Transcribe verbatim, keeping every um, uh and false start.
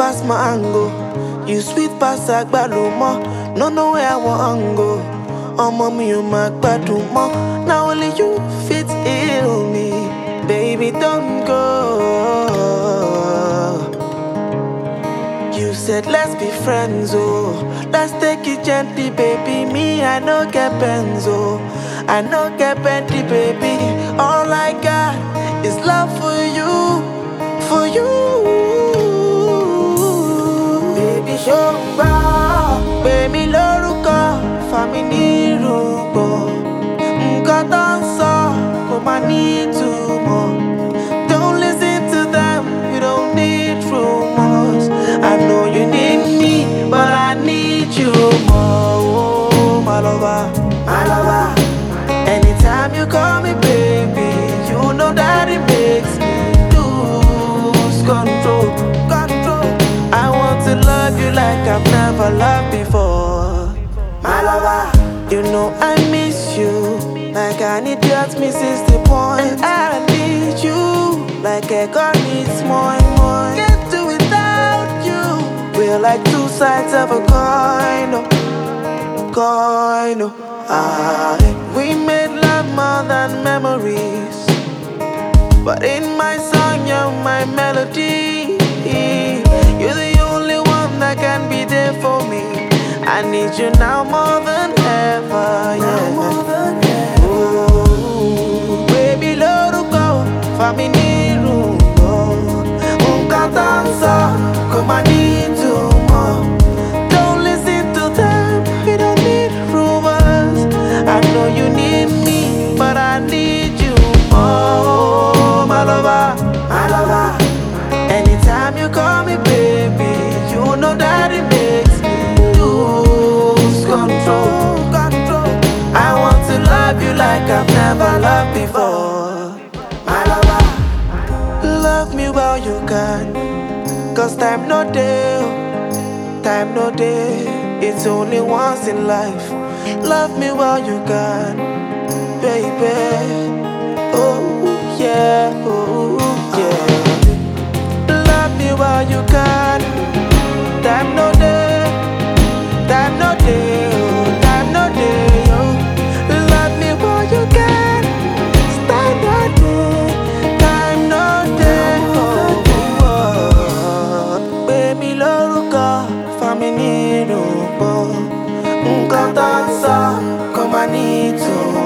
pass mango, you sweet pass agbalumo. No know where I want go. Omo mi o ma gbadun mo. Now only you fit heal me, baby don't go. You said let's be friends, oh. Let's take it gently, baby. Me, I no get benzo, I no get Bentley, baby. All I got is love for you, for you. Baby, show me, baby, lórúkọ, fami ní rúgbọ. Nǹkan tó ń sọ kò má ní ìtumọ̀. Don't listen to them, you don't need rumors. I know you need me, but I need you more. Oh, my lover, my lover. Anytime you call me baby, you know that it makes me lose control, control. I want to love you like I've never loved before. My lover, you know I miss you like an idiot misses the point. And I need you like a girl needs more and more. Can't do without you. We're like two sides of a coin, oh, coin. Oh. Ah, we made love more than memories, but in my song you're my melody. You're the only one that can be there for me. I need you now more than ever, yeah. Oh, baby, lórúkọ, fami ní rúgbọ. Nǹkan tó ń sọ kò má ní ìtumọ̀. Don't listen to them, we don't need rumors. I know you need me, but I need you more. My lover, my lover. Anytime you call me baby, you know that it makes me lose control, control. I want to love you like I've never loved before. My lover, love me while you can, cause time no day, time no day. It's only once in life. Love me while you can, baby. Oh yeah, oh yeah. Love me while you can. Time no day, time no day, oh, time no day, oh. Love me while you can. Time no day, time no day, oh, oh. Baby, lórúkọ, fami ní rúgbọ. Nǹkan tó ń sọ kò má ní ìtumọ̀.